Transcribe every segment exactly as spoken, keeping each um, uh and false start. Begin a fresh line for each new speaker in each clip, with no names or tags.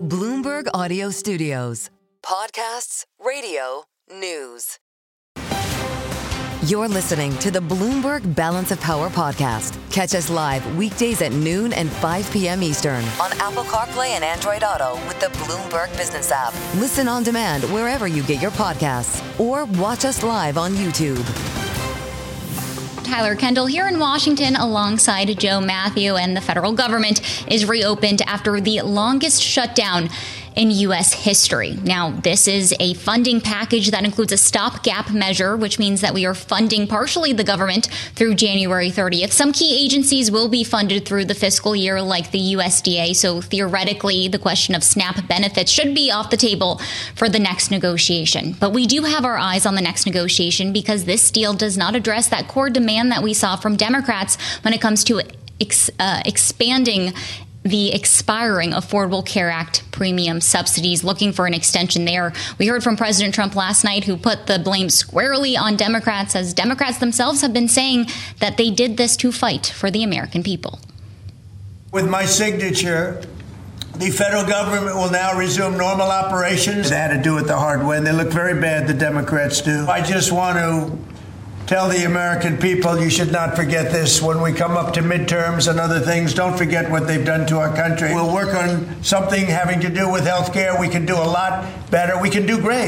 Bloomberg Audio Studios. Podcasts, radio, news. You're listening to the Bloomberg Balance of Power podcast. Catch us live weekdays at noon and five p.m. Eastern on Apple CarPlay and Android Auto with the Bloomberg Business app. Listen on demand wherever you get your podcasts or watch us live on YouTube.
Tyler Kendall here in Washington alongside Joe Matthew, and the federal government is reopened after the longest shutdown in U S history. Now, this is a funding package that includes a stopgap measure, which means that we are funding partially the government through January thirtieth. Some key agencies will be funded through the fiscal year, like the U S D A. So theoretically, the question of SNAP benefits should be off the table for the next negotiation. But we do have our eyes on the next negotiation because this deal does not address that core demand that we saw from Democrats when it comes to ex- uh, expanding the expiring Affordable Care Act premium subsidies, looking for an extension there. We heard from President Trump last night, who put the blame squarely on Democrats, as Democrats themselves have been saying that they did this to fight for the American people.
With my signature, the federal government will now resume normal operations. They had to do it the hard way, and they look very bad, the Democrats do. I just want to tell the American people, you should not forget this when we come up to midterms and other things. Don't forget what they've done to our country. We'll work on something having to do with health care. We can do a lot better. We can do great.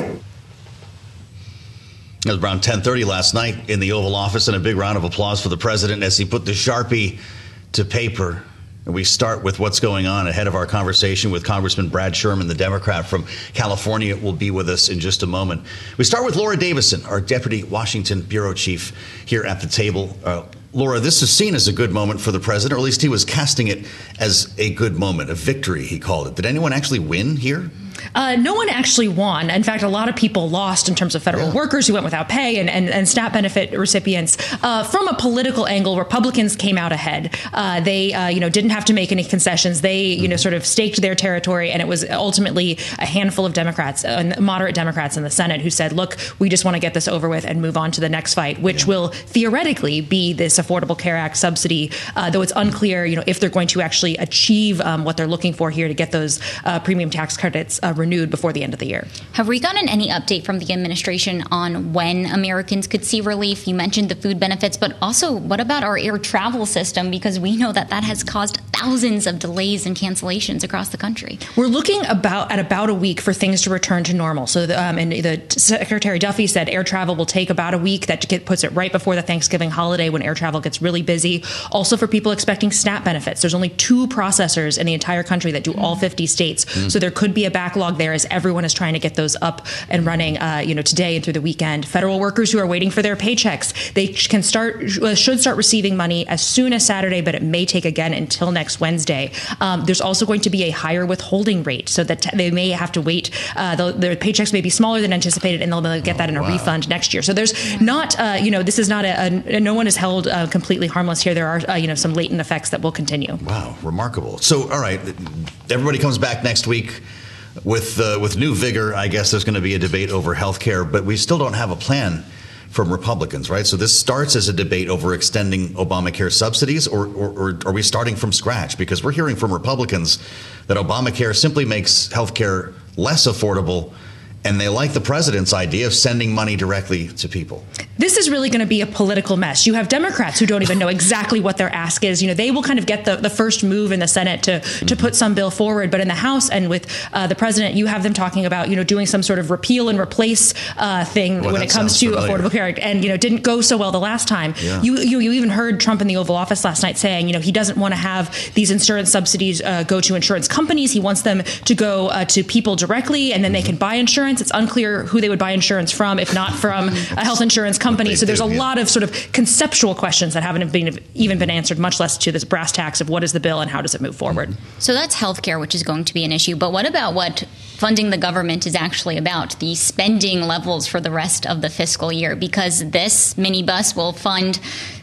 It was around ten thirty last night in the Oval Office, and a big round of applause for the president as he put the Sharpie to paper. And we start with what's going on ahead of our conversation with Congressman Brad Sherman, the Democrat from California, will be with us in just a moment. We start with Laura Davison, our Deputy Washington Bureau Chief, here at the table. Uh, Laura, this is seen as a good moment for the president, or at least he was casting it as a good moment, a victory, he called it. Did anyone actually win here?
Uh, no one actually won. In fact, a lot of people lost in terms of federal yeah. workers who went without pay and, and, and SNAP benefit recipients. Uh, from a political angle, Republicans came out ahead. Uh, they, uh, you know, didn't have to make any concessions. They, you mm-hmm. know, sort of staked their territory, and it was ultimately a handful of Democrats, uh, moderate Democrats in the Senate, who said, "Look, we just want to get this over with and move on to the next fight," which yeah. will theoretically be this Affordable Care Act subsidy, uh, though it's unclear, you know, if they're going to actually achieve um, what they're looking for here to get those uh, premium tax credits Uh, renewed before the end of the year.
Have we gotten any update from the administration on when Americans could see relief? You mentioned the food benefits, but also what about our air travel system? Because we know that that has caused thousands of delays and cancellations across the country.
We're looking about at about a week for things to return to normal. So, the, um, and the Secretary Duffy said air travel will take about a week. That get, puts it right before the Thanksgiving holiday when air travel gets really busy. Also, for people expecting SNAP benefits, there's only two processors in the entire country that do mm. all fifty states. Mm. So there could be a backlog there as everyone is trying to get those up and running, uh, you know, today and through the weekend. Federal workers who are waiting for their paychecks, they can start, should start receiving money as soon as Saturday, but it may take again until next Wednesday. Um, there's also going to be a higher withholding rate, so that they may have to wait. Uh, their paychecks may be smaller than anticipated, and they'll get that in a wow. refund next year. So there's not, uh, you know, this is not a, a no one is held uh, completely harmless here. There are, uh, you know, some latent effects that will continue.
Wow, remarkable. So, all right, everybody comes back next week with uh, with new vigor. I guess there's going to be a debate over health care, but we still don't have a plan from Republicans, right? So this starts as a debate over extending Obamacare subsidies, or, or, or are we starting from scratch? Because we're hearing from Republicans that Obamacare simply makes health care less affordable, and they like the president's idea of sending money directly to people.
This is really going to be a political mess. You have Democrats who don't even know exactly what their ask is. You know, they will kind of get the, the first move in the Senate to mm-hmm. to put some bill forward. But in the House and with uh, the president, you have them talking about, you know, doing some sort of repeal and replace uh, thing well, when it comes to familiar. Affordable Care. And, you know, didn't go so well the last time. Yeah. You, you you even heard Trump in the Oval Office last night saying, you know, he doesn't want to have these insurance subsidies uh, go to insurance companies. He wants them to go uh, to people directly, and then mm-hmm. they can buy insurance. It's unclear who they would buy insurance from, if not from a health insurance company. So there's a yeah. lot of sort of conceptual questions that haven't been even been answered, much less to this brass tacks of what is the bill and how does it move forward.
So that's healthcare, which is going to be an issue. But what about what funding the government is actually about, the spending levels for the rest of the fiscal year? Because this minibus will fund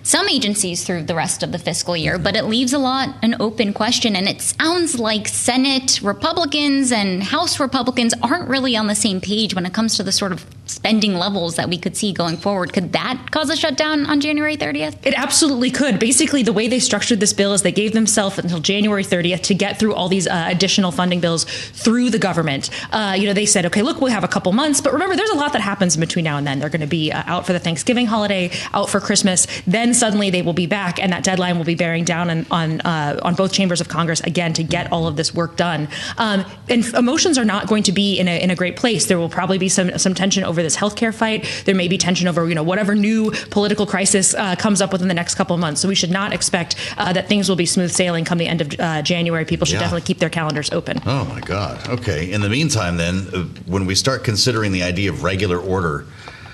some agencies through the rest of the fiscal year, but it leaves a lot an open question. And it sounds like Senate Republicans and House Republicans aren't really on the same page when it comes to the sort of spending levels that we could see going forward. Could that cause a shutdown on January thirtieth?
It absolutely could. Basically, the way they structured this bill is they gave themselves until January thirtieth to get through all these uh, additional funding bills through the government. Uh, you know, they said, okay, look, we'll have a couple months. But remember, there's a lot that happens in between now and then. They're going to be uh, out for the Thanksgiving holiday, out for Christmas. Then suddenly they will be back, and that deadline will be bearing down on on, uh, on both chambers of Congress again to get all of this work done. Um, and emotions are not going to be in a, in a great place. There will probably be some some tension over this healthcare fight. There may be tension over, you know, whatever new political crisis uh, comes up within the next couple of months. So we should not expect uh, that things will be smooth sailing come the end of uh, January. People should yeah. definitely keep their calendars open.
Oh, my God. Okay. In the meantime, then, uh, when we start considering the idea of regular order,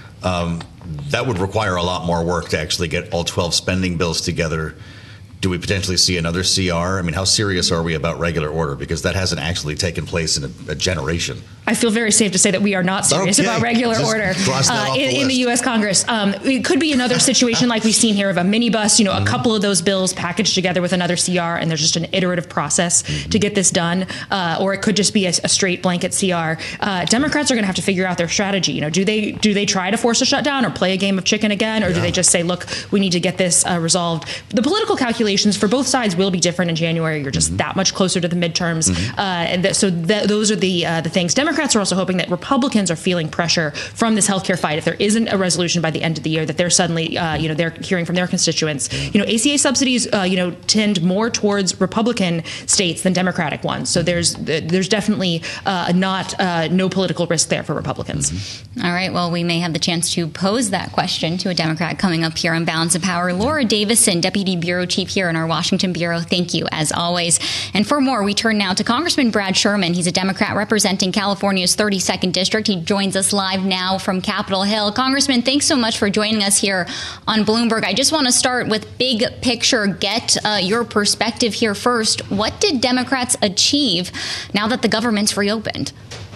um, that would require a lot more work to actually get all twelve spending bills together. Do we potentially see another C R? I mean, how serious are we about regular order? Because that hasn't actually taken place in a, a generation.
I feel very safe to say that we are not serious
okay.
about regular
Just
order uh, in,
the
in the U S Congress. Um, it could be another situation like we've seen here of a minibus, you know, mm-hmm. a couple of those bills packaged together with another C R, and there's just an iterative process mm-hmm. to get this done. Uh, or it could just be a, a straight blanket C R. Uh, Democrats are going to have to figure out their strategy. You know, do they do they try to force a shutdown or play a game of chicken again, or yeah. do they just say, look, we need to get this uh, resolved? The political calculations for both sides will be different in January. You're just mm-hmm. that much closer to the midterms. Mm-hmm. Uh, and th- so th- those are the uh, the things. Democrats are also hoping that Republicans are feeling pressure from this healthcare fight. If there isn't a resolution by the end of the year, that they're suddenly, uh, you know, they're hearing from their constituents. You know, A C A subsidies, uh, you know, tend more towards Republican states than Democratic ones. So there's there's definitely uh, not uh, no political risk there for Republicans.
Mm-hmm. All right. Well, we may have the chance to pose that question to a Democrat coming up here on Balance of Power. Laura Davison, Deputy Bureau Chief here in our Washington Bureau. Thank you, as always. And for more, we turn now to Congressman Brad Sherman. He's a Democrat representing California's thirty-second District. He joins us live now from Capitol Hill. Congressman, thanks so much for joining us here on Bloomberg. I just want to start with big picture, get uh, your perspective here first. What did Democrats achieve now that the government's reopened?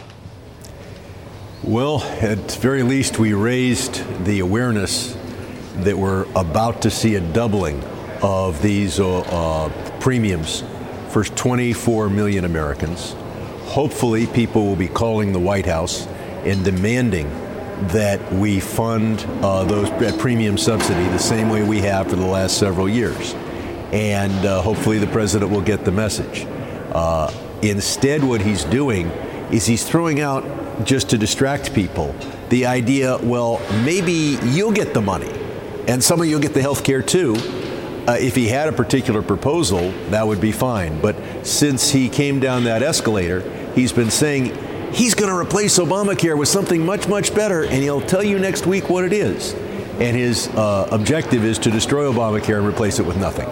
Well, at the very least, we raised the awareness that we're about to see a doubling of these uh, uh, premiums for twenty-four million Americans. Hopefully, people will be calling the White House and demanding that we fund uh, those that premium subsidy the same way we have for the last several years. And uh, hopefully the president will get the message. Uh, instead, what he's doing is he's throwing out, just to distract people, the idea, well, maybe you'll get the money, and some of you'll get the health care too. Uh, if he had a particular proposal, that would be fine. But since he came down that escalator, he's been saying he's going to replace Obamacare with something much, much better, and he'll tell you next week what it is. And his uh, objective is to destroy Obamacare and replace it with nothing.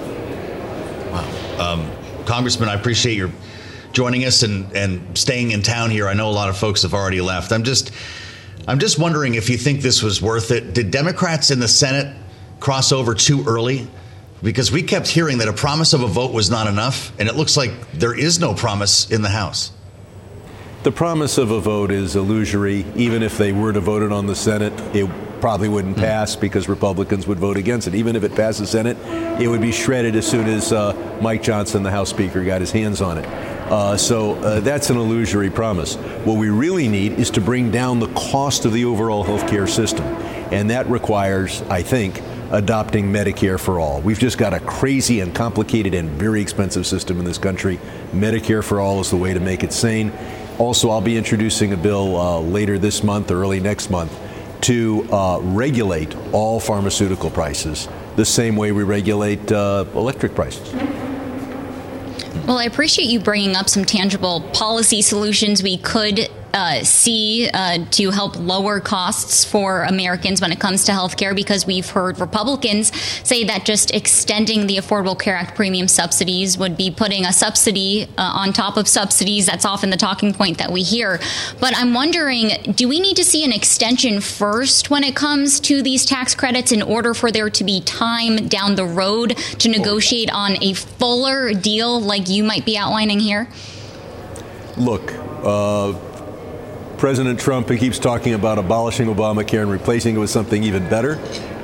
Wow. Um, Congressman, I appreciate your joining us and, and staying in town here. I know a lot of folks have already left. I'm just, I'm just wondering if you think this was worth it. Did Democrats in the Senate cross over too early? Because we kept hearing that a promise of a vote was not enough, and it looks like there is no promise in the House.
The promise of a vote is illusory. Even if they were to vote it on the Senate, it probably wouldn't pass because Republicans would vote against it. Even if it passed the Senate, it would be shredded as soon as uh, Mike Johnson, the House Speaker, got his hands on it. Uh, so uh, that's an illusory promise. What we really need is to bring down the cost of the overall health care system. And that requires, I think, adopting Medicare for all. We've just got a crazy and complicated and very expensive system in this country. Medicare for all is the way to make it sane. Also, I'll be introducing a bill uh, later this month or early next month to uh, regulate all pharmaceutical prices the same way we regulate uh, electric prices.
Well, I appreciate you bringing up some tangible policy solutions we could Uh, see uh, to help lower costs for Americans when it comes to health care, because we've heard Republicans say that just extending the Affordable Care Act premium subsidies would be putting a subsidy uh, on top of subsidies. That's often the talking point that we hear. But I'm wondering, do we need to see an extension first when it comes to these tax credits in order for there to be time down the road to negotiate on a fuller deal like you might be outlining here?
Look, uh, President Trump, he keeps talking about abolishing Obamacare and replacing it with something even better.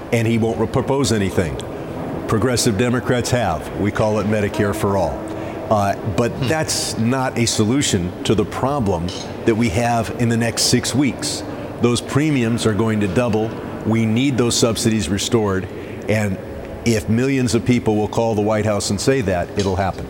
and he won't propose anything. Progressive Democrats have. We call it Medicare for all. Uh, but that's not a solution to the problem that we have in the next six weeks. Those premiums are going to double. We need those subsidies restored. And if millions of people will call the White House and say that, it'll happen.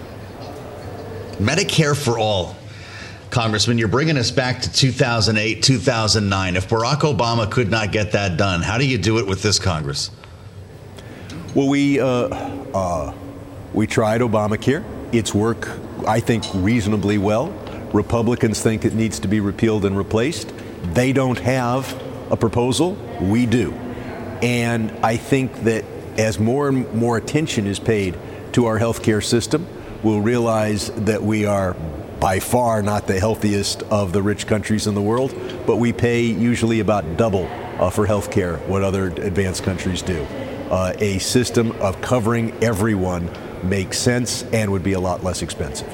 Medicare for all. Congressman, you're bringing us back to two thousand eight, two thousand nine. If Barack Obama could not get that done, how do you do it with this Congress?
Well, we uh, uh, we tried Obamacare. It's worked, I think, reasonably well. Republicans think it needs to be repealed and replaced. They don't have a proposal. We do. And I think that as more and more attention is paid to our health care system, we'll realize that we are by far not the healthiest of the rich countries in the world, but we pay usually about double uh, for health care what other advanced countries do. Uh, a system of covering everyone makes sense and would be a lot less expensive.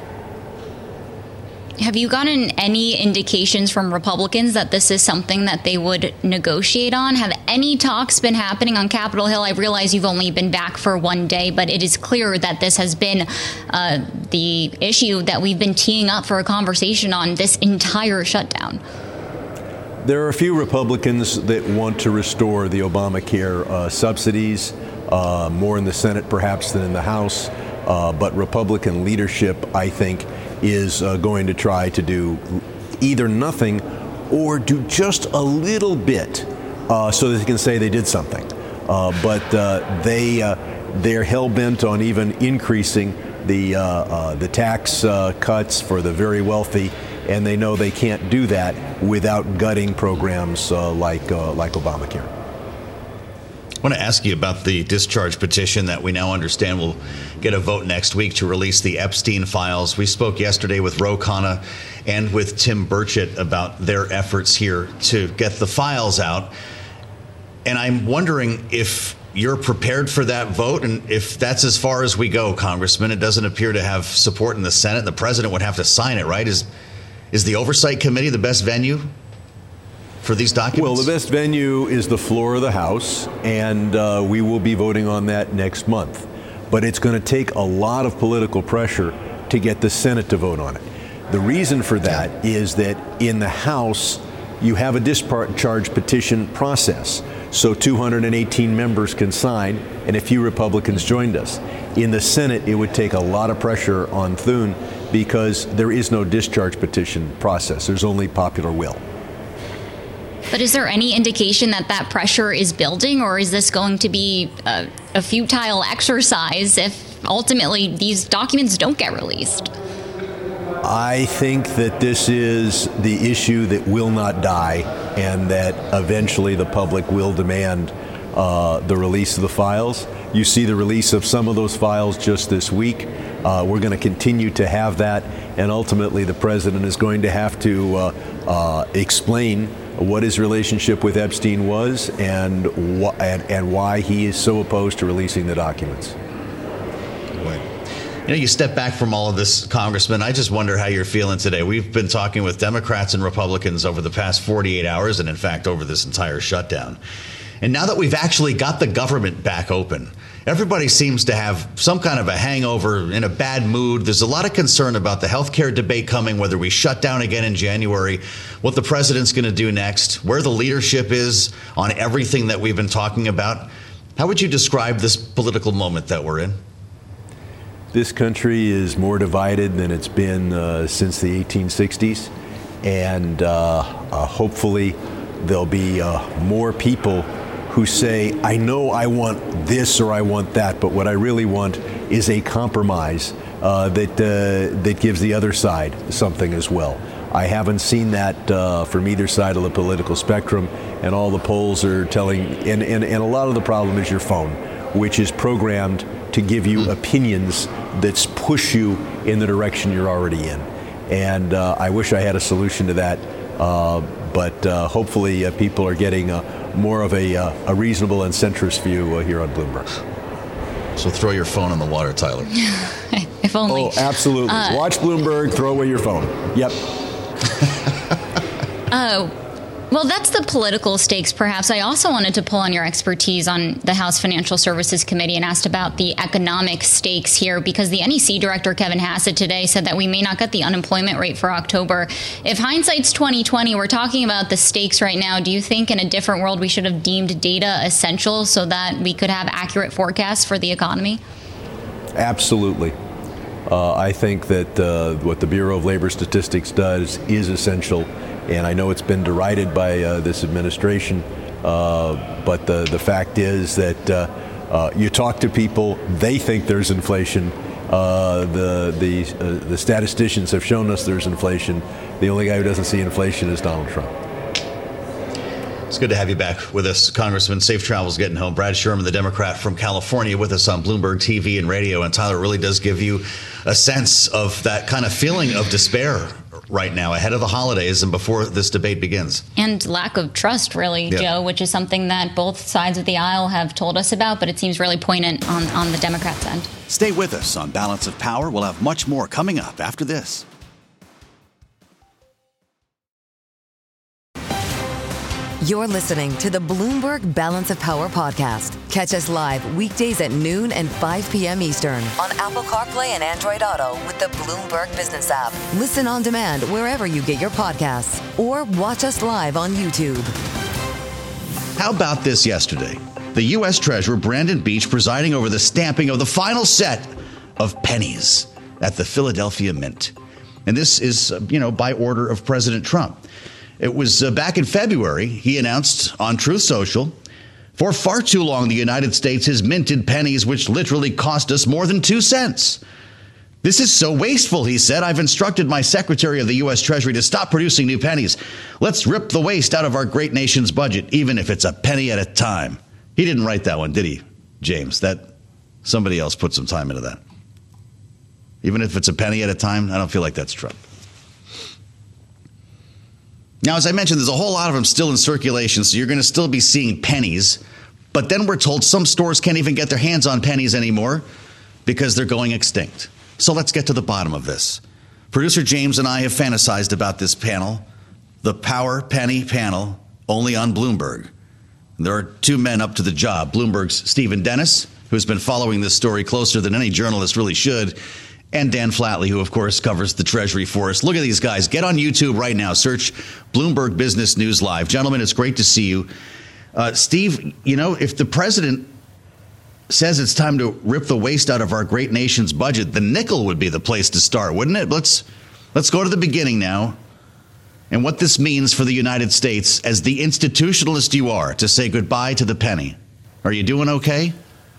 Have you gotten any indications from Republicans that this is something that they would negotiate on? Have any talks been happening on Capitol Hill? I realize you've only been back for one day, but it is clear that this has been uh, the issue that we've been teeing up for a conversation on this entire shutdown.
There are a few Republicans that want to restore the Obamacare uh, subsidies, uh, more in the Senate perhaps than in the House, uh, but Republican leadership, I think, is uh, going to try to do either nothing or do just a little bit uh, so that they can say they did something. Uh, but uh, they, uh, they're hell-bent on even increasing the, uh, uh, the tax uh, cuts for the very wealthy, and they know they can't do that without gutting programs uh, like, uh, like Obamacare.
I want to ask you about the discharge petition that we now understand will get a vote next week to release the Epstein files. We spoke yesterday with Ro Khanna and with Tim Burchett about their efforts here to get the files out. And I'm wondering if you're prepared for that vote, and if that's as far as we go, Congressman. It doesn't appear to have support in the Senate. The president would have to sign it, right? Is, is the Oversight Committee the best venue for these documents?
Well, the best venue is the floor of the House, and uh, we will be voting on that next month. But it's going to take a lot of political pressure to get the Senate to vote on it. The reason for that is that in the House, you have a discharge petition process. So two hundred eighteen members can sign, and a few Republicans joined us. In the Senate, it would take a lot of pressure on Thune because there is no discharge petition process. There's only popular will.
But is there any indication that that pressure is building, or is this going to be a, a futile exercise if ultimately these documents don't get released?
I think that this is the issue that will not die, and that eventually the public will demand uh, the release of the files. You see the release of some of those files just this week. Uh, we're going to continue to have that, and ultimately the president is going to have to uh, uh, explain what his relationship with Epstein was and, wh- and and why he is so opposed to releasing the documents.
Boy. You know, you step back from all of this, Congressman, I just wonder how you're feeling today. We've been talking with Democrats and Republicans over the past forty-eight hours, and in fact over this entire shutdown. And now that we've actually got the government back open, everybody seems to have some kind of a hangover, in a bad mood. There's a lot of concern about the health care debate coming, whether we shut down again in January, what the president's going to do next, where the leadership is on everything that we've been talking about. How would you describe this political moment that we're in?
This country is more divided than it's been uh, since the eighteen sixties, and uh, uh, hopefully there'll be uh, more people who say, I know I want this or I want that, but what I really want is a compromise uh, that uh, that gives the other side something as well. I haven't seen that uh, from either side of the political spectrum, and all the polls are telling, and, and, and a lot of the problem is your phone, which is programmed to give you opinions that push you in the direction you're already in. And uh, I wish I had a solution to that, uh, but uh, hopefully uh, people are getting uh, more of a, uh, a reasonable and centrist view uh, here on Bloomberg.
So throw your phone in the water, Tyler.
If only.
Oh, absolutely. Uh, Watch Bloomberg, throw away your phone. Yep.
uh, Well, that's the political stakes, perhaps. I also wanted to pull on your expertise on the House Financial Services Committee and asked about the economic stakes here, because the N E C director, Kevin Hassett, today said that we may not get the unemployment rate for October. If hindsight's twenty twenty, we're talking about the stakes right now. Do you think in a different world we should have deemed data essential so that we could have accurate forecasts for the economy?
Absolutely. Uh, I think that uh, what the Bureau of Labor Statistics does is essential, and I know it's been derided by uh, this administration, uh, but the, the fact is that uh, uh, you talk to people, they think there's inflation. Uh, the the uh, the statisticians have shown us there's inflation. The only guy who doesn't see inflation is Donald Trump.
It's good to have you back with us, Congressman. Safe travels getting home. Brad Sherman, the Democrat from California, with us on Bloomberg T V and radio. And Tyler, really does give you a sense of that kind of feeling of despair right now ahead of the holidays and before this debate begins.
And lack of trust, really, yep. Joe, which is something that both sides of the aisle have told us about, but it seems really poignant on, on the Democrats' end.
Stay with us on Balance of Power. We'll have much more coming up after this.
You're listening to the Bloomberg Balance of Power podcast. Catch us live weekdays at noon and five p.m. Eastern on Apple CarPlay and Android Auto with the Bloomberg Business app. Listen on demand wherever you get your podcasts or watch us live on YouTube.
How about this yesterday? The U S Treasurer Brandon Beach presiding over the stamping of the final set of pennies at the Philadelphia Mint. And this is, uh, you know, by order of President Trump. It was uh, back in February, he announced on Truth Social, for far too long, the United States has minted pennies which literally cost us more than two cents. This is so wasteful, he said. I've instructed my Secretary of the U S Treasury to stop producing new pennies. Let's rip the waste out of our great nation's budget, even if it's a penny at a time. He didn't write that one, did he, James? That somebody else put some time into that. Even if it's a penny at a time, I don't feel like that's Trump. Now, as I mentioned, there's a whole lot of them still in circulation, so you're going to still be seeing pennies. But then we're told some stores can't even get their hands on pennies anymore because they're going extinct. So let's get to the bottom of this. Producer James and I have fantasized about this panel, the Power Penny Panel, only on Bloomberg. There are two men up to the job. Bloomberg's Stephen Dennis, who's been following this story closer than any journalist really should, and Dan Flatley, who, of course, covers the Treasury for us. Look at these guys. Get on YouTube right now. Search Bloomberg Business News Live. Gentlemen, it's great to see you. Uh, Steve, you know, if the president says it's time to rip the waste out of our great nation's budget, the nickel would be the place to start, wouldn't it? Let's let's go to the beginning now and what this means for the United States as the institutionalist you are to say goodbye to the penny. Are you doing okay?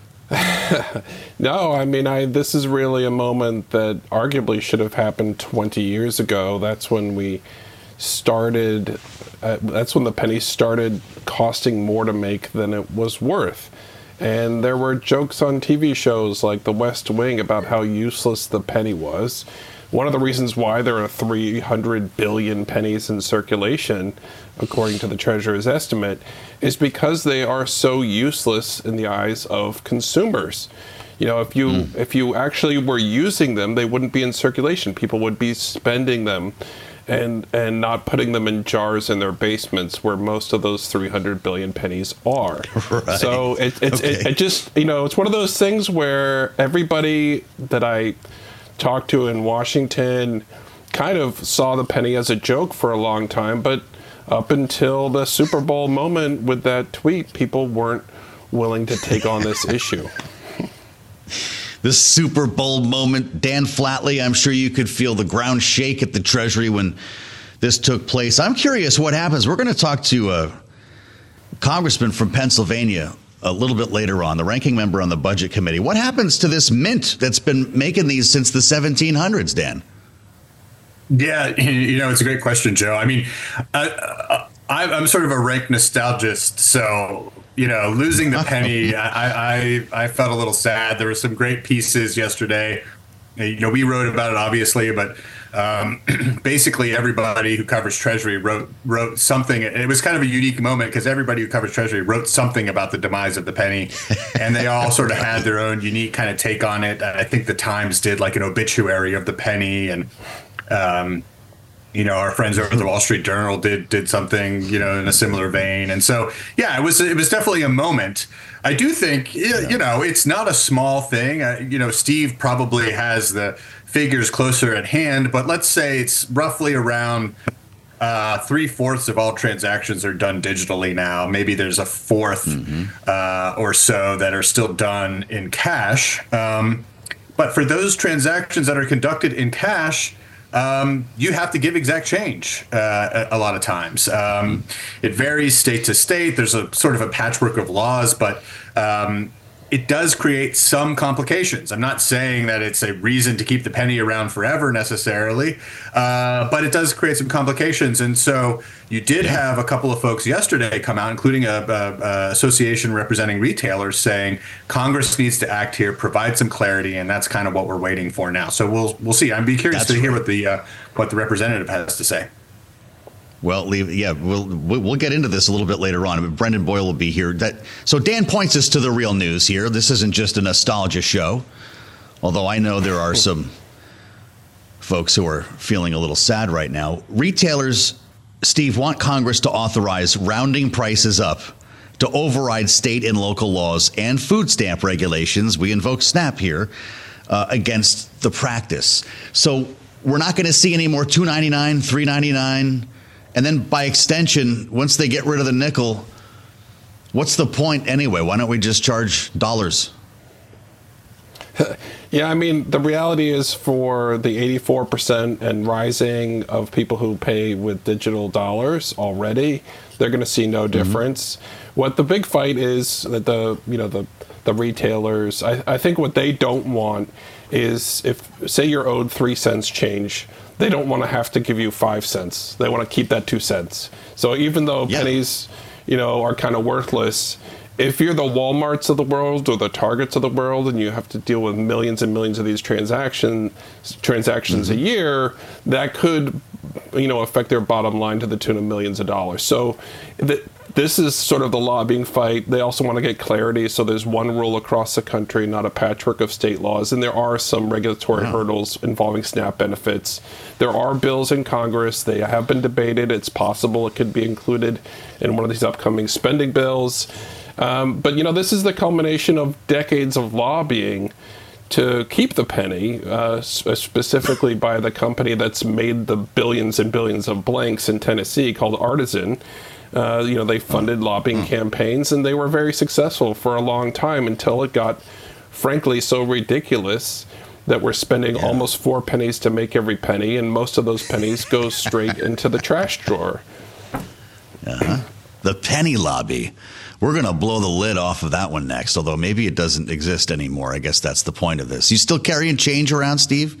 No, I mean, I this is really a moment that arguably should have happened twenty years ago. That's when we started, uh, that's when the penny started costing more to make than it was worth. And there were jokes on T V shows like The West Wing about how useless the penny was. One of the reasons why there are three hundred billion pennies in circulation, according to the Treasurer's estimate, is because they are so useless in the eyes of consumers. You know, if you mm. if you actually were using them, they wouldn't be in circulation. People would be spending them and and not putting them in jars in their basements where most of those three hundred billion pennies are. Right. So it, it's okay. it, it just, you know, it's one of those things where everybody that I talked to in Washington kind of saw the penny as a joke for a long time, but up until the Super Bowl moment with that tweet, people weren't willing to take on this issue.
The Super Bowl moment, Dan Flatley, I'm sure you could feel the ground shake at the Treasury when this took place. I'm curious what happens. We're going to talk to a congressman from Pennsylvania a little bit later on, the ranking member on the Budget Committee. What happens to this mint that's been making these since the seventeen hundreds, Dan?
Yeah, you know, it's a great question, Joe. I mean, I, I, I'm sort of a rank nostalgist, so, you know, losing the penny, I, I, I felt a little sad. There were some great pieces yesterday. You know, we wrote about it, obviously, but um, basically everybody who covers Treasury wrote wrote something. It was kind of a unique moment because everybody who covers Treasury wrote something about the demise of the penny, and they all sort of had their own unique kind of take on it. I think the Times did like an obituary of the penny, and um, you know, our friends over at the Wall Street Journal did did something, you know, in a similar vein. And so, yeah, it was it was definitely a moment. I do think, yeah. you know, it's not a small thing. Uh, you know, Steve probably has the figures closer at hand, but let's say it's roughly around uh, three fourths of all transactions are done digitally now. Maybe there's a fourth mm-hmm. uh, or so that are still done in cash. Um, but for those transactions that are conducted in cash, Um, you have to give exact change uh, a lot of times. Um, it varies state to state. There's a sort of a patchwork of laws, but um, it does create some complications. I'm not saying that it's a reason to keep the penny around forever necessarily, uh, but it does create some complications. And so you did have a couple of folks yesterday come out, including a, a, a association representing retailers, saying Congress needs to act here, provide some clarity, and that's kind of what we're waiting for now. So we'll we'll see. I'd be curious
that's
to hear
right.
what the uh, what the representative has to say.
Well, leave, yeah, we'll we'll get into this a little bit later on. Brendan Boyle will be here. That so Dan points us to the real news here. This isn't just a nostalgia show, although I know there are some folks who are feeling a little sad right now. Retailers, Steve, want Congress to authorize rounding prices up to override state and local laws and food stamp regulations. We invoke SNAP here uh, against the practice. So we're not going to see any more two ninety-nine, three ninety-nine. And then by extension, once they get rid of the nickel, what's the point anyway? Why don't we just charge dollars?
Yeah, I mean, the reality is for the eighty-four percent and rising of people who pay with digital dollars already, they're going to see no difference. Mm-hmm. What the big fight is that the, you know, the, the retailers, I, I think what they don't want is if, say you're owed three cents change, they don't want to have to give you five cents. They want to keep that two cents. So even though yeah. pennies, you know, are kind of worthless, if you're the Walmarts of the world or the Targets of the world and you have to deal with millions and millions of these transaction, transactions mm-hmm. a year, that could, you know, affect their bottom line to the tune of millions of dollars. So the, this is sort of the lobbying fight. They also want to get clarity. So there's one rule across the country, not a patchwork of state laws. And there are some regulatory wow. hurdles involving SNAP benefits. There are bills in Congress. They have been debated. It's possible it could be included in one of these upcoming spending bills. Um, but, you know, this is the culmination of decades of lobbying to keep the penny, uh, specifically by the company that's made the billions and billions of blanks in Tennessee called Artisan. Uh, you know, they funded lobbying campaigns, and they were very successful for a long time until it got, frankly, so ridiculous that we're spending yeah. almost four pennies to make every penny, and most of those pennies go straight into the trash drawer.
Uh-huh. The penny lobby. We're going to blow the lid off of that one next, although maybe it doesn't exist anymore. I guess that's the point of this. You still carrying change around, Steve?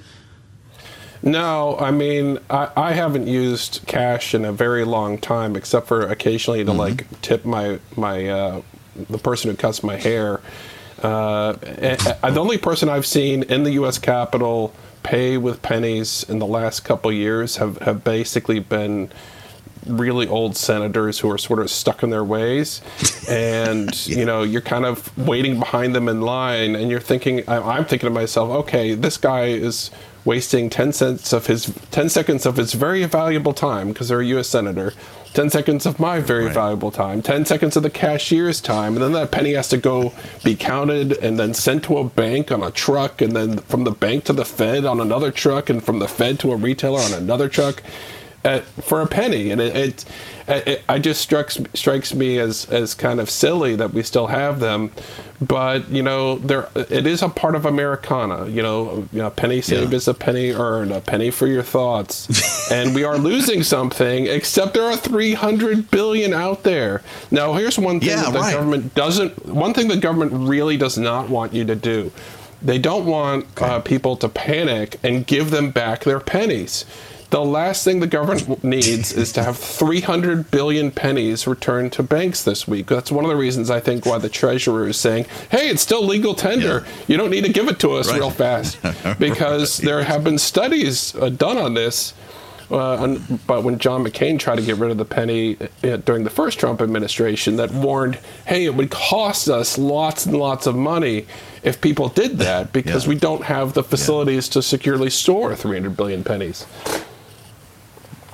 No, I mean, I, I haven't used cash in a very long time, except for occasionally to, mm-hmm. like, tip my, my uh, the person who cuts my hair. Uh, and, and the only person I've seen in the U S Capitol pay with pennies in the last couple of years have, have basically been really old senators who are sort of stuck in their ways, and yeah. you know, you're kind of waiting behind them in line, and you're thinking, I'm thinking to myself, okay, this guy is wasting ten cents of his ten seconds of his very valuable time because they're a U S senator, ten seconds of my very right. valuable time, ten seconds of the cashier's time, and then that penny has to go be counted and then sent to a bank on a truck, and then from the bank to the Fed on another truck, and from the Fed to a retailer on another truck. At, for a penny, and it, it, it, it just strikes strikes me as as kind of silly that we still have them, but you know, there it is a part of Americana. You know, you know, penny saved yeah. is a penny earned, a penny for your thoughts, and we are losing something. Except there are three hundred billion out there. Now, here's one thing yeah, that the right. government doesn't. One thing the government really does not want you to do. They don't want okay. uh, people to panic and give them back their pennies. The last thing the government needs is to have three hundred billion pennies returned to banks this week. That's one of the reasons I think why the treasurer is saying, hey, it's still legal tender. Yeah. You don't need to give it to us right. real fast. Because right. there have been studies uh, done on this. Uh, on, but when John McCain tried to get rid of the penny uh, during the first Trump administration, that warned, hey, it would cost us lots and lots of money if people did that, because yeah. we don't have the facilities yeah. to securely store three hundred billion pennies.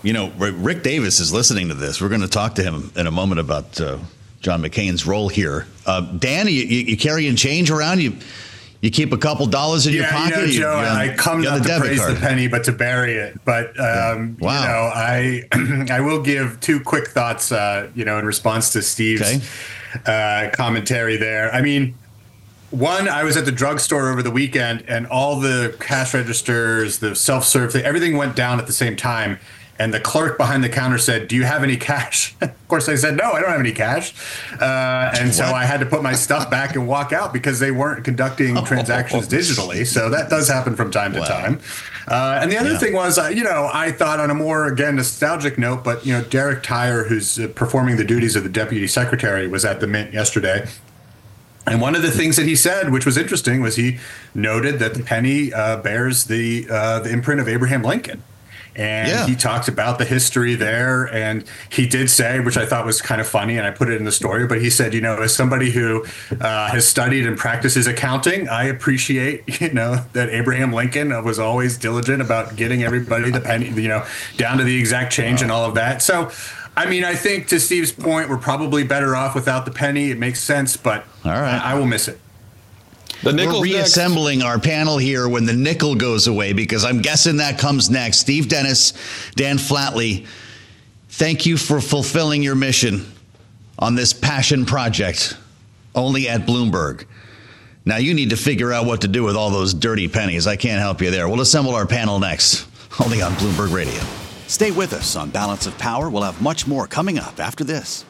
You know, Rick Davis is listening to this. We're going to talk to him in a moment about uh, John McCain's role here. Uh, Dan, you, you, you carrying change around? You you keep a couple dollars in
yeah,
your pocket?
You know, Joe,
you,
I come not to praise card. the penny, but to bury it. But um,
wow.
you know, I I will give two quick thoughts. Uh, you know, in response to Steve's okay. uh, commentary there. I mean. One, I was at the drugstore over the weekend, and all the cash registers, the self-serve thing, everything went down at the same time. And the clerk behind the counter said, "Do you have any cash?" Of course, I said, "No, I don't have any cash." Uh, and what? So I had to put my stuff back and walk out because they weren't conducting transactions oh, digitally. So that does happen from time wow. to time. Uh, and the other yeah. thing was, uh, you know, I thought on a more, again, nostalgic note, but, you know, Derek Tyre, who's uh, performing the duties of the deputy secretary, was at the Mint yesterday. And one of the things that he said, which was interesting, was he noted that the penny uh, bears the uh, the imprint of Abraham Lincoln. And yeah. he talked about the history there. And he did say, which I thought was kind of funny, and I put it in the story, but he said, you know, as somebody who uh, has studied and practices accounting, I appreciate, you know, that Abraham Lincoln was always diligent about getting everybody the penny, you know, down to the exact change wow. and all of that. So, I mean, I think to Steve's point, we're probably better off without the penny. It makes sense, but all right. I, I will miss it.
The We're reassembling next. our panel here when the nickel goes away, because I'm guessing that comes next. Steve Dennis, Dan Flatley, thank you for fulfilling your mission on this passion project only at Bloomberg. Now you need to figure out what to do with all those dirty pennies. I can't help you there. We'll assemble our panel next, only on Bloomberg Radio.
Stay with us on Balance of Power. We'll have much more coming up after this.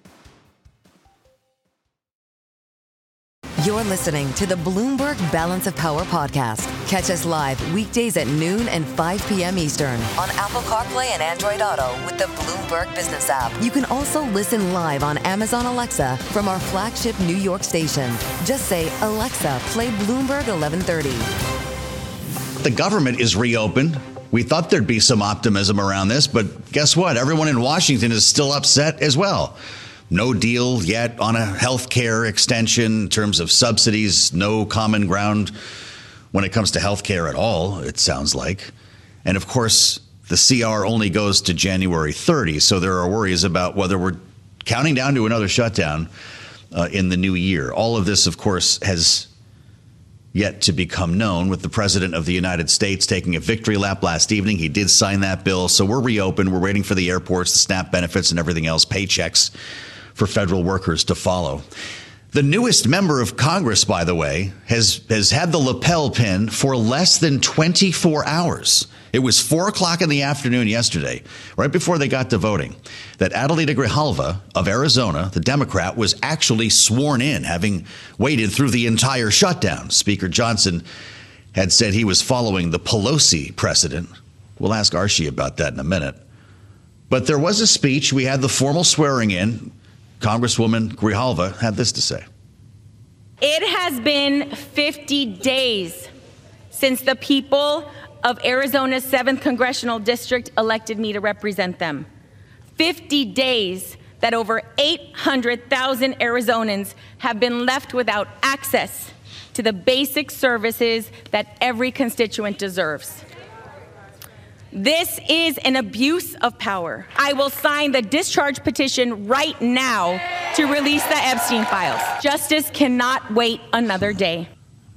You're listening to the Bloomberg Balance of Power podcast. Catch us live weekdays at noon and five p.m. Eastern on Apple CarPlay and Android Auto with the Bloomberg Business app. You can also listen live on Amazon Alexa from our flagship New York station. Just say, "Alexa, play Bloomberg eleven thirty.
The government is reopened. We thought there'd be some optimism around this, but guess what? Everyone in Washington is still upset as well. No deal yet on a health care extension in terms of subsidies. No common ground when it comes to health care at all, it sounds like. And of course, the C R only goes to January thirtieth. So there are worries about whether we're counting down to another shutdown uh, in the new year. All of this, of course, has yet to become known, with the president of the United States taking a victory lap last evening. He did sign that bill. So we're reopened. We're waiting for the airports, the SNAP benefits and everything else, paychecks for federal workers to follow. The newest member of Congress, by the way, has has had the lapel pin for less than twenty-four hours. It was four o'clock in the afternoon yesterday, right before they got to voting, that Adelita Grijalva of Arizona, the Democrat, was actually sworn in, having waited through the entire shutdown. Speaker Johnson had said he was following the Pelosi precedent. We'll ask Archie about that in a minute. But there was a speech. We had the formal swearing in. Congresswoman Grijalva had this to say.
It has been fifty days since the people of Arizona's seventh Congressional District elected me to represent them. fifty days that over eight hundred thousand Arizonans have been left without access to the basic services that every constituent deserves. This is an abuse of power. I will sign the discharge petition right now to release the Epstein files. Justice cannot wait another day.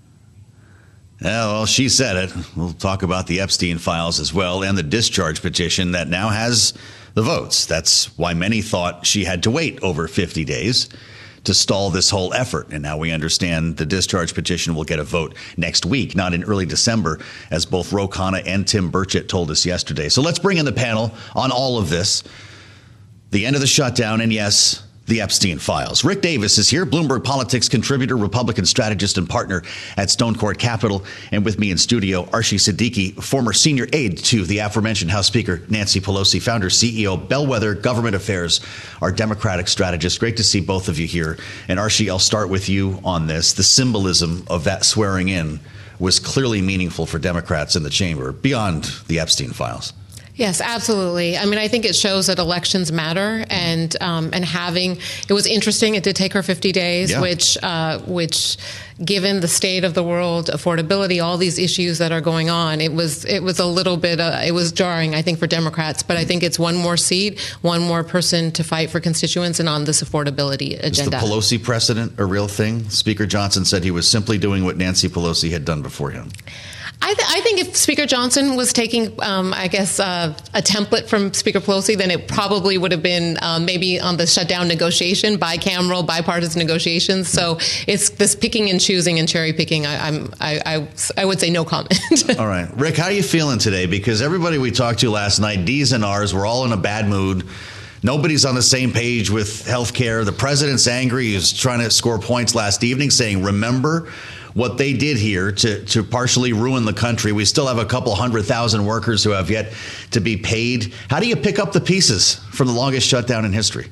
Yeah, well, she said it. We'll talk about the Epstein files as well, and the discharge petition that now has the votes. That's why many thought she had to wait over fifty days to stall this whole effort. And now we understand the discharge petition will get a vote next week, not in early December, as both Ro Khanna and Tim Burchett told us yesterday. So let's bring in the panel on all of this. The end of the shutdown, and yes, the Epstein files. Rick Davis is here, Bloomberg Politics contributor, Republican strategist and partner at Stone Court Capital. And with me in studio, Archie Siddiqui, former senior aide to the aforementioned House Speaker Nancy Pelosi, founder, C E O, Bellwether Government Affairs, our Democratic strategist. Great to see both of you here. And Archie, I'll start with you on this. The symbolism of that swearing in was clearly meaningful for Democrats in the chamber, beyond the Epstein files.
Yes, absolutely. I mean, I think it shows that elections matter, and um, and having it was interesting. It did take her fifty days, yeah. which uh, which, given the state of the world, affordability, all these issues that are going on, it was it was a little bit uh, it was jarring, I think, for Democrats. But I think it's one more seat, one more person to fight for constituents, and on this affordability agenda.
Is the Pelosi precedent a real thing? Speaker Johnson said he was simply doing what Nancy Pelosi had done before him.
I, th- I think if Speaker Johnson was taking, um, I guess, uh, a template from Speaker Pelosi, then it probably would have been um, maybe on the shutdown negotiation, bicameral, bipartisan negotiations. So it's this picking and choosing and cherry picking. I, I'm, I, I, I would say no comment.
All right. Rick, how are you feeling today? Because everybody we talked to last night, D's and R's, were all in a bad mood. Nobody's on the same page with health care. The president's angry. He was trying to score points last evening, saying, remember what they did here to, to partially ruin the country. We still have a couple hundred thousand workers who have yet to be paid. How do you pick up the pieces from the longest shutdown in history?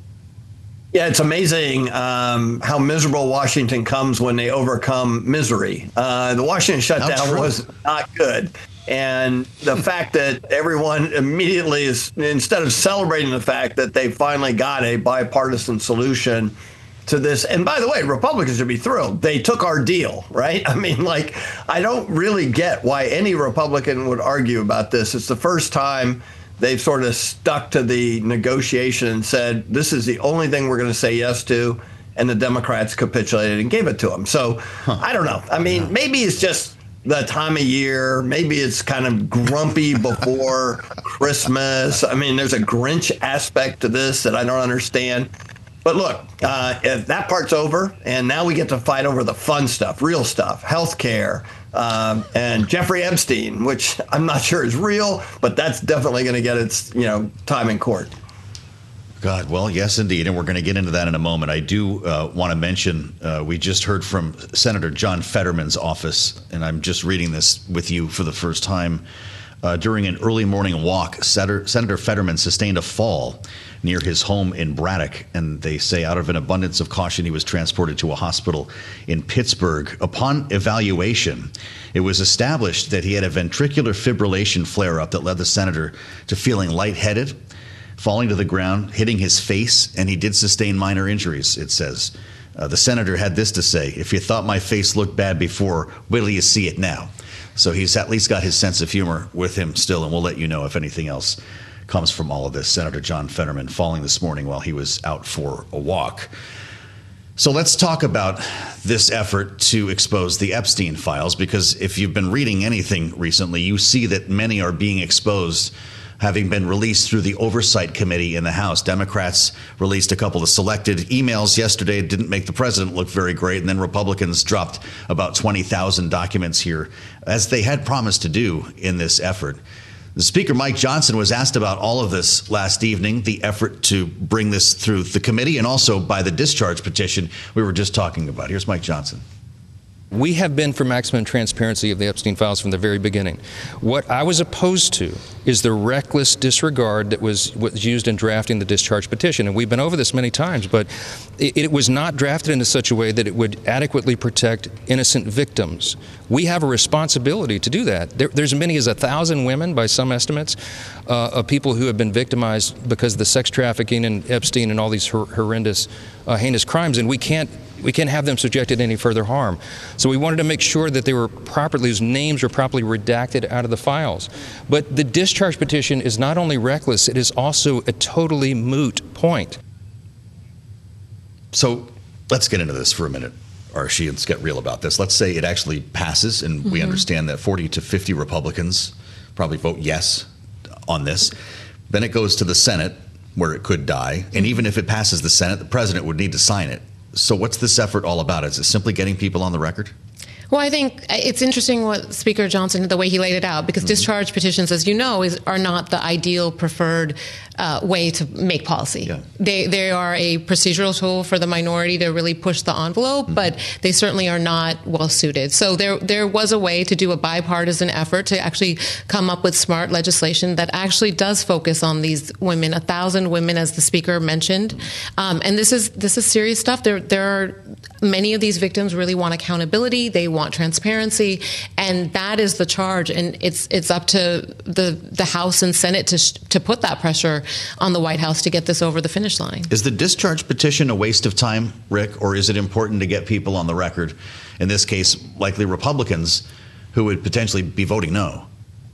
Yeah, it's amazing um, how miserable Washington comes when they overcome misery. Uh, the Washington shutdown was not good. And the fact that everyone immediately is, instead of celebrating the fact that they finally got a bipartisan solution to this. And by the way, Republicans should be thrilled. They took our deal, right? I mean, like, I don't really get why any Republican would argue about this. It's the first time they've sort of stuck to the negotiation and said, this is the only thing we're going to say yes to. And the Democrats capitulated and gave it to them. So huh. I don't know. I mean, yeah. maybe it's just the time of year. Maybe it's kind of grumpy before Christmas. I mean, there's a Grinch aspect to this that I don't understand. But look, uh, if that part's over, and now we get to fight over the fun stuff, real stuff, health care, um, and Jeffrey Epstein, which I'm not sure is real, but that's definitely going to get its, you know, time in court.
God, well, yes, indeed, and we're going to get into that in a moment. I do uh, want to mention, uh, we just heard from Senator John Fetterman's office, and I'm just reading this with you for the first time. Uh, during an early morning walk, Senator, Senator Fetterman sustained a fall near his home in Braddock, and they say out of an abundance of caution, he was transported to a hospital in Pittsburgh. Upon evaluation, it was established that he had a ventricular fibrillation flare-up that led the senator to feeling lightheaded, falling to the ground, hitting his face, and he did sustain minor injuries, it says. Uh, the senator had this to say: if you thought my face looked bad before, wait till you see it now. So he's at least got his sense of humor with him still, and we'll let you know if anything else comes from all of this. Senator John Fetterman falling this morning while he was out for a walk. So let's talk about this effort to expose the Epstein files, because if you've been reading anything recently, you see that many are being exposed, having been released through the Oversight Committee in the House. Democrats released a couple of selected emails yesterday. It didn't make the president look very great. And then Republicans dropped about twenty thousand documents here, as they had promised to do in this effort. The Speaker, Mike Johnson, was asked about all of this last evening, the effort to bring this through the committee and also by the discharge petition we were just talking about. Here's Mike Johnson.
We have been for maximum transparency of the Epstein files from the very beginning. What I was opposed to is the reckless disregard that was, was used in drafting the discharge petition. And we've been over this many times, but it, it was not drafted in such a way that it would adequately protect innocent victims. We have a responsibility to do that. There, there's as many as a thousand women, by some estimates, uh, of people who have been victimized because of the sex trafficking and Epstein and all these hor- horrendous, uh, heinous crimes, and we can't We can't have them subjected to any further harm. So we wanted to make sure that they were properly, whose names were properly redacted out of the files. But the discharge petition is not only reckless, it is also a totally moot point.
So let's get into this for a minute, Archie. Let's get real about this. Let's say it actually passes, and mm-hmm. we understand that forty to fifty Republicans probably vote yes on this. Then it goes to the Senate, where it could die. And even if it passes the Senate, the president would need to sign it. So what's this effort all about? Is it simply getting people on the record?
Well, I think it's interesting what Speaker Johnson, the way he laid it out, because mm-hmm. discharge petitions, as you know, is, are not the ideal preferred uh, way to make policy. Yeah. They they are a procedural tool for the minority to really push the envelope, mm-hmm. but they certainly are not well suited. So there there was a way to do a bipartisan effort to actually come up with smart legislation that actually does focus on these women, a thousand women, as the Speaker mentioned. Um, and this is this is serious stuff. There there are many of these victims really want accountability. They want want transparency, and that is the charge. And it's it's up to the the House and Senate to sh- to put that pressure on the White House to get this over the finish line.
Is the discharge petition a waste of time, Rick, or is it important to get people on the record, in this case, likely Republicans, who would potentially be voting no?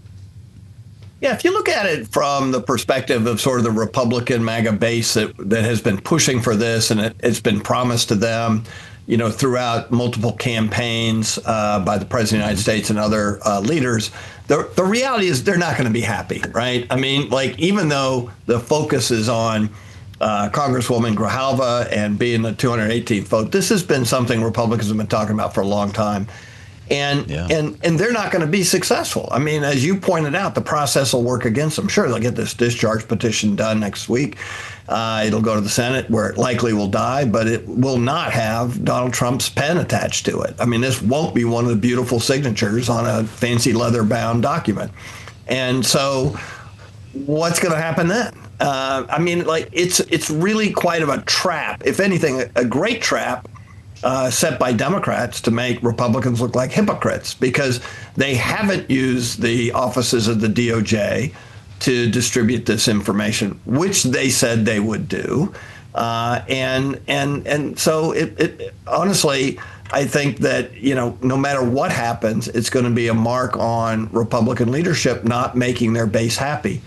Yeah, if you look at it from the perspective of sort of the Republican MAGA base that, that has been pushing for this, and it, it's been promised to them, you know, throughout multiple campaigns uh, by the President of the United States and other uh, leaders, the, the reality is they're not going to be happy, right? I mean, like, even though the focus is on uh, Congresswoman Grijalva and being the two hundred eighteenth vote, this has been something Republicans have been talking about for a long time. And, yeah. and and they're not going to be successful. I mean, as you pointed out, the process will work against them. Sure, they'll get this discharge petition done next week. Uh, it'll go to the Senate, where it likely will die, but it will not have Donald Trump's pen attached to it. I mean, this won't be one of the beautiful signatures on a fancy leather-bound document. And so what's going to happen then? Uh, I mean, like, it's it's really quite of a trap. If anything, a, a great trap Uh, set by Democrats to make Republicans look like hypocrites, because they haven't used the offices of the D O J to distribute this information, which they said they would do. Uh, and and and so it, it honestly, I think that, you know, no matter what happens, it's going to be a mark on Republican leadership not making their base happy.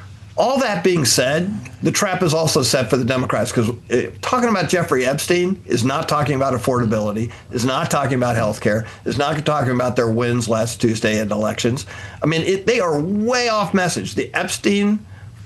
All that being said, the trap is also set for the Democrats, because talking about Jeffrey Epstein is not talking about affordability, is not talking about health care, is not talking about their wins last Tuesday in elections. I mean, it, they are way off message. The Epstein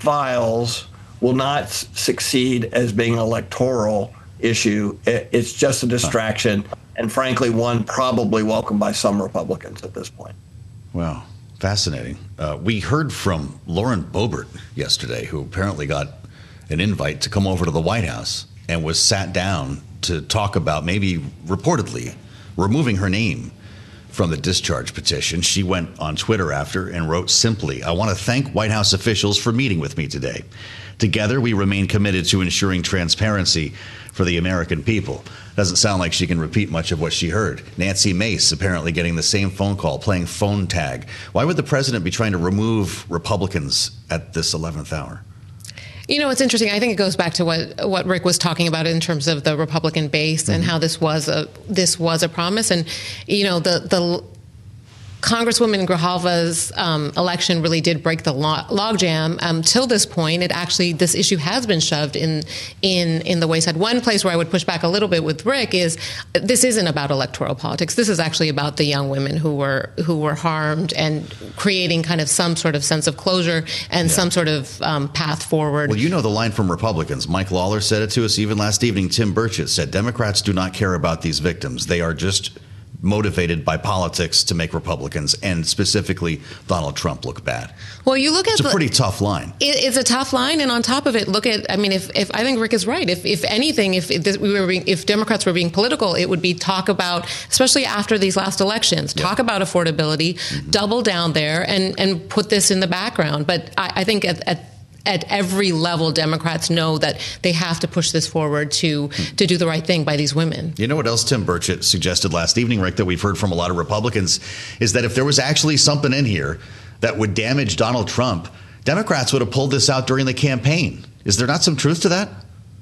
files will not s- succeed as being an electoral issue. It, it's just a distraction, and frankly, one probably welcomed by some Republicans at this point.
Wow. Fascinating. Uh, we heard from Lauren Boebert yesterday, who apparently got an invite to come over to the White House and was sat down to talk about maybe reportedly removing her name from the discharge petition. She went on Twitter after and wrote simply, "I want to thank White House officials for meeting with me today. Together, we remain committed to ensuring transparency for the American people." Doesn't sound like she can repeat much of what she heard. Nancy Mace apparently getting the same phone call, playing phone tag. Why would the president be trying to remove Republicans at this eleventh hour?
You know, it's interesting. I think it goes back to what what Rick was talking about in terms of the Republican base mm-hmm. and how this was a this was a promise. And, you know, the the Congresswoman Grijalva's um, election really did break the log- logjam. Um, till this point, it actually, this issue has been shoved in in in the wayside. One place where I would push back a little bit with Rick is this isn't about electoral politics. This is actually about the young women who were who were harmed and creating kind of some sort of sense of closure and yeah. some sort of um, path forward.
Well, you know the line from Republicans. Mike Lawler said it to us even last evening. Tim Burchett said Democrats do not care about these victims. They are just motivated by politics to make Republicans and specifically Donald Trump look bad.
Well, you look at
it's a
the,
pretty tough line.
It, it's a tough line, and on top of it, look at. I mean, if, if I think Rick is right. If if anything, if if, this, we were being, if Democrats were being political, it would be talk about, especially after these last elections, talk yeah. about affordability, mm-hmm. double down there, and and put this in the background. But I, I think at, at At every level, Democrats know that they have to push this forward to to do the right thing by these women.
You know what else Tim Burchett suggested last evening, Rick, that we've heard from a lot of Republicans, is that if there was actually something in here that would damage Donald Trump, Democrats would have pulled this out during the campaign. Is there not some truth to that?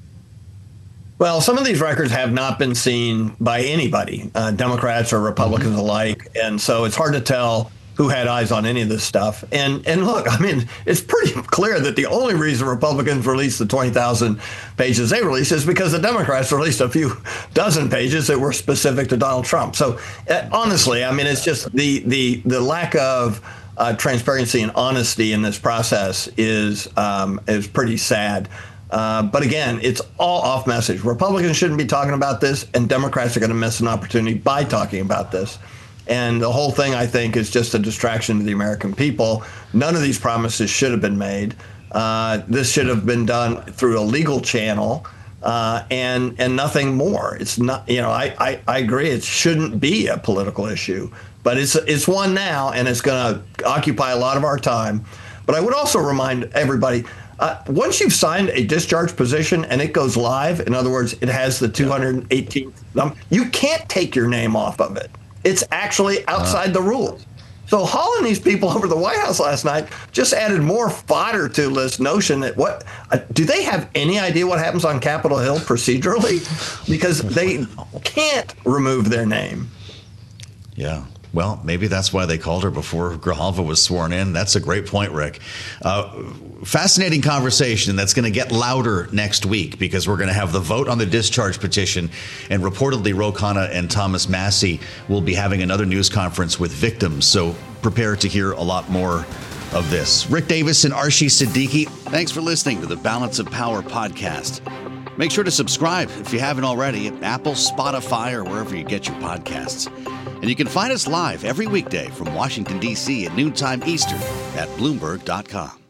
Well, some of these records have not been seen by anybody, uh, Democrats or Republicans mm-hmm. alike, and so it's hard to tell who had eyes on any of this stuff. And and look, I mean, it's pretty clear that the only reason Republicans released the twenty thousand pages they released is because the Democrats released a few dozen pages that were specific to Donald Trump. So uh, honestly, I mean, it's just the the the lack of uh, transparency and honesty in this process is um, is pretty sad. Uh, but again, it's all off message. Republicans shouldn't be talking about this, and Democrats are going to miss an opportunity by talking about this. And the whole thing, I think, is just a distraction to the American people. None of these promises should have been made. Uh, this should have been done through a legal channel uh, and and nothing more. It's not, you know, I, I, I agree it shouldn't be a political issue, but it's it's one now, and it's going to occupy a lot of our time. But I would also remind everybody, uh, once you've signed a discharge position and it goes live, in other words, it has the two hundred eighteenth number, you can't take your name off of it. It's actually outside uh. the rules. So hauling these people over to the White House last night just added more fodder to this notion that what uh, do they have any idea what happens on Capitol Hill procedurally? Because they can't remove their name.
Yeah. Well, maybe that's why they called her before Grijalva was sworn in. That's a great point, Rick. Uh, fascinating conversation that's going to get louder next week because we're going to have the vote on the discharge petition, and reportedly Ro Khanna and Thomas Massie will be having another news conference with victims. So prepare to hear a lot more of this. Rick Davis and Arshie Siddiqui.
Thanks for listening to the Balance of Power podcast. Make sure to subscribe if you haven't already at Apple, Spotify, or wherever you get your podcasts. And you can find us live every weekday from Washington, D C at noontime Eastern at Bloomberg dot com.